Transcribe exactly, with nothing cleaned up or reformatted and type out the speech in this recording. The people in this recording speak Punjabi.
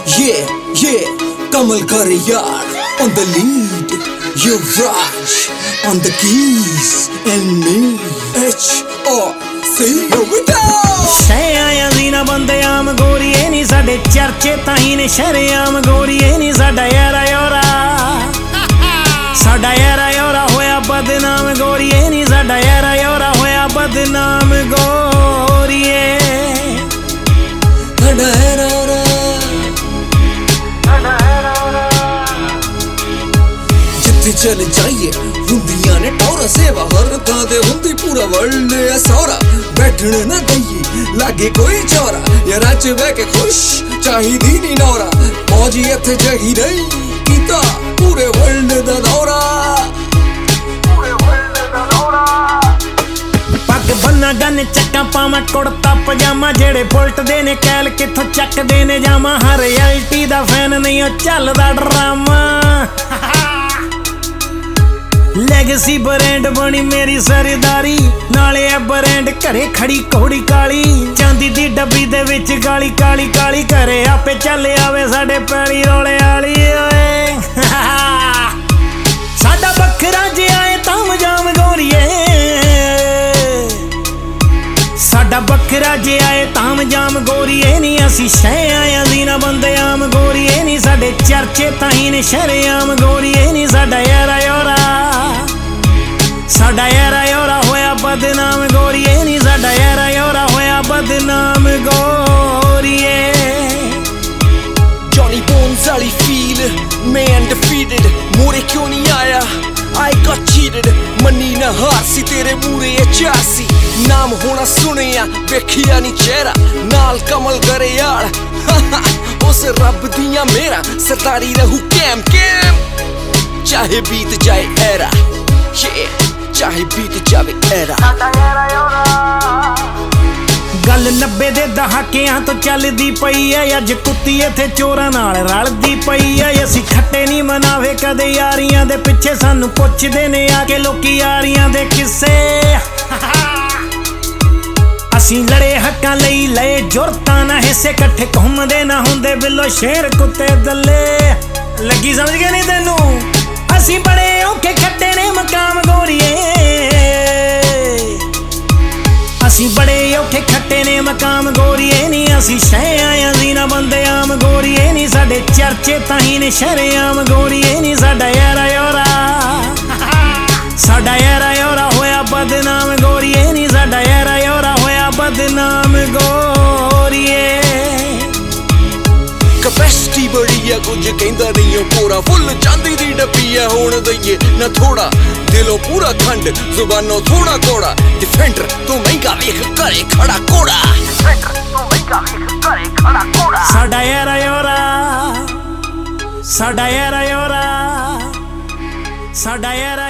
Yeah, yeah, Kamal Kariyar on the lead, Yuvraj on the keys, and me, H O C, here we go. ਸ਼ਹਿਆਂ ਦੀ ਨਾ ਬੰਦੇ ਆਮ ਗੋਰੀਏ ਨੀ ਸਾਡੇ ਚਰਚੇ ਤਾਹੀ ਨੇ ਸ਼ਰੇਆਮ ਗੋਰੀਏ ਨੀ ਸਾਡਾ ਯਾਰਾ ਯੋਰਾ ਸਾਡਾ ਯਾਰਾ ਯੋਰਾ ਹੋਇਆ ਬਦਨਾਮ ਗੋਰੀਏ ਨੀ ਸਾਡਾ ਯਾਰਾ ਯੋਰਾ ਹੋਇਆ ਬਦਨਾਮ ਗੋਰੀਏ ਸਾਡਾ ਯਾਰਾ ਯੋਰਾ ਜਿੱਥੇ ਚਲ ਜਾਈਏ ਹੁੰਦੀਆਂ ਨੇ ਟੌਰਾ ਸੇਵਾ ਹਰ ਥਾਂ ਤੇ ਹੁੰਦੀ ਪੂਰਾ ਵਰਲਡ ਐ ਸੌਰਾ ਬੈਠਣ ਨਾ ਦਈਏ ਲਾਗੇ ਕੋਈ ਚੋਰਾ ਯਾਰਾਂ ਚ ਬਹਿ ਕੇ ਖੁਸ਼ ਚਾਹੀਦੀ ਨੀ ਨੌਰਾ ਮੌਜੀ ਇੱਥੇ ਜਗੀ ਨਹੀਂ ਕੀਤਾ ਪੂਰੇ ਵਰਲਡ ਦਾ ਦੌਰਾ ਪੂਰੇ ਵਰਲਡ ਦਾ ਦੌਰਾ ਪੱਗ ਬੰਨਾ ਗੰਨ ਚੱਕਾਂ ਪਾਵਾਂ ਕੁੜਤਾ ਪਜਾਮਾ ਜਿਹੜੇ ਬੁਲਟਦੇ ਨੇ ਕੈਲ ਕਿੱਥੋਂ ਚੱਕਦੇ ਨੇ ਜਾਵਾਂ ਹਰ ਰਿਐਲਿਟੀ ਦਾ ਫੈਨ ਨਹੀਂ ਉਹ ਚੱਲਦਾ ਡਰਾਮਾ ਲੈਗਸੀ ਬ੍ਰਾਂਡ ਬਣੀ ਮੇਰੀ ਸਰਦਾਰੀ ਨਾਲੇ ਐ ਬ੍ਰਾਂਡ ਘਰੇ ਖੜੀ ਘੋੜੀ ਕਾਲੀ ਚਾਂਦੀ ਦੀ ਡੱਬੀ ਦੇ ਵਿੱਚ ਕਾਲੀ ਕਾਲੀ ਕਾਲੀ ਘਰੇ ਆਪੇ ਚੱਲ ਆਵੇ ਸਾਡੇ ਪੈਲੀ ਰੋਲੇ ਵਾਲੀ ਓਏ ਸਾਡਾ ਵੱਖਰਾ ਜਿਹਾ ਏ ਤਾਮ ਜਾਮ ਗੋਰੀਏ ਸਾਡਾ ਵੱਖਰਾ ਜਿਹਾ ਏ ਤਾਮ ਜਾਮ ਗੋਰੀਏ ਨੀ ਅਸੀਂ ਸ਼ਹਿਆਂ ਦੀ ਨਾ ਬੰਦੇ ਆਮ ਗੋਰੀਏ ਨੀ ਸਾਡੇ ਚਰਚੇ ਤਾਹੀ ਨੇ ਸ਼ਰੇਆਮ ਗੋਰੀਏ ਨੀ ਸਾਡਾ ਯਾਰਾ ਯੋਰਾ ਸਾਡਾ ਯਾਰਾ ਯੋਰਾ ਹੋਇਆ ਬਦਨਾਮ ਗੋਰੀਏ ਨੀ ਸਾਡਾ ਯਾਰਾ ਯੋਰਾ ਹੋਇਆ ਬਦਨਾਮ ਗੋਰੀਏ Johnny Bones ਵਾਲੀ feel ਮੈਂ undefeated ਮੂਰੇ ਕਿਉਂ ਨਹੀਂ ਆਇਆ I got cheated ਮੰਨੀ ਨਾ ਹਾਰ ਸੀ ਤੇਰੇ ਮੂਰੇ ਇਹ ਚਾਸੀ ਨਾਮ ਹੋਣਾ ਸੁਣਿਆ ਵੇਖਿਆ ਨੀ ਚਿਹਰਾ ਨਾਲ ਕਮਲ ਗਰੇਵਾਲ ਉਸ ਰੱਬ ਦੀਆਂ ਮੇਰਾ ਸਰਦਾਰੀ ਰਹੂ ਕੈਮ ਕੈਮ ਚਾਹੇ ਬੀਤ ਜਾਏ ਐਰਾ yeah ਚਾਹੇ ਬੀਤ ਜਾਵੇ ਐਰਾ ਗੱਲ ਨੱਬੇ ਦੇ ਦਹਾਕਿਆਂ ਤੋਂ ਚੱਲਦੀ ਪਈ ਐ ਅੱਜ ਕੁੱਤੀ ਇੱਥੇ ਚੋਰਾਂ ਨਾਲ ਰਲਦੀ ਪਈ ਐ ਅਸੀਂ ਖੱਟੇ ਨਹੀਂ ਮਨਾਵੇ ਕਦੇ ਯਾਰੀਆਂ ਦੇ ਪਿੱਛੇ ਸਾਨੂੰ ਪੁੱਛਦੇ ਨੇ ਆ ਕੇ ਲੋਕੀ ਯਾਰੀਆਂ ਦੇ ਕਿੱਸੇ ਅਸੀਂ ਲੜੇ ਹੱਕਾਂ ਲਈ ਲਏ ਜੁਰਤਾਂ ਨਾ ਹਿੱਸੇ ਇਕੱਠੇ ਘੁੰਮਦੇ ਨਾ ਹੁੰਦੇ ਬਿੱਲੋ ਸ਼ੇਰ ਕੁੱਤੇ ਦੱਲੇ ਲੱਗੀ ਸਮਝ ਗਏ ਨਹੀਂ ਤੈਨੂੰ ਅਸੀਂ ਬੜੇ ਔਖੇ ਖੱਟੇ ਨੇ ਮਕਾਮ ਗੋਰੀਏ ਅਸੀਂ ਬੜੇ ਔਖੇ ਖੱਟੇ ਨੇ ਮਕਾਮ ਗੋਰੀਏ ਨੀ ਅਸੀਂ ਸ਼ਹਿਆਂ ਦੀ ਨਾ ਬੰਦੇ ਆਮ ਗੋਰੀਏ ਨੀ ਸਾਡੇ ਚਰਚੇ ਤਾਹੀ ਨੇ ਸ਼ਰੇਆਮ ਗੋਰੀਏ ਨੀ ਸਾਡਾ ਯਾਰਾ ਯੋਰਾ ਸਾਡਾ ਯਾਰਾ ਯੋਰਾ ਹੋਇਆ ਬਦਨਾਮ ਗੋਰੀਏ ਨੀ ਸਾਡਾ ਯਾਰਾ ਯੋਰਾ ਹੋਇਆ ਬਦਨਾਮ ਗੋਰੀਏ ਕਪੈਸਿਟੀ ਬੜੀ ਆ ਕੁਝ ਕਹਿੰਦਾ ਨਹੀਂ ਉਹ ਪੂਰਾ ਫੁੱਲ ਚਾਂਦੀ ਦੀ ਡੱਬੀ ਆ ਹੁਣ ਦਈਏ ਨਾ ਥੋੜਾ ਦਿਲੋਂ ਪੂਰਾ ਖੰਡ ਜ਼ੁਬਾਨੋਂ ਥੋੜਾ ਕੋੜਾ ਡਿਫੈਂਡਰ ਤੂੰ ਮਹਿੰਗਾ ਵੇਖ ਘਰੇ ਖੜਾ ਕੋੜਾ ਡਿਫੈਂਡਰ ਤੂੰ ਮਹਿੰਗਾ ਵੇਖ ਘਰੇ ਖੜਾ ਕੋੜਾ ਸਾਡਾ ਯਾਰਾ ਯੋਰਾ ਸਾਡਾ ਯਾਰਾ ਯੋਰਾ ਸਾਡਾ ਯਾਰਾ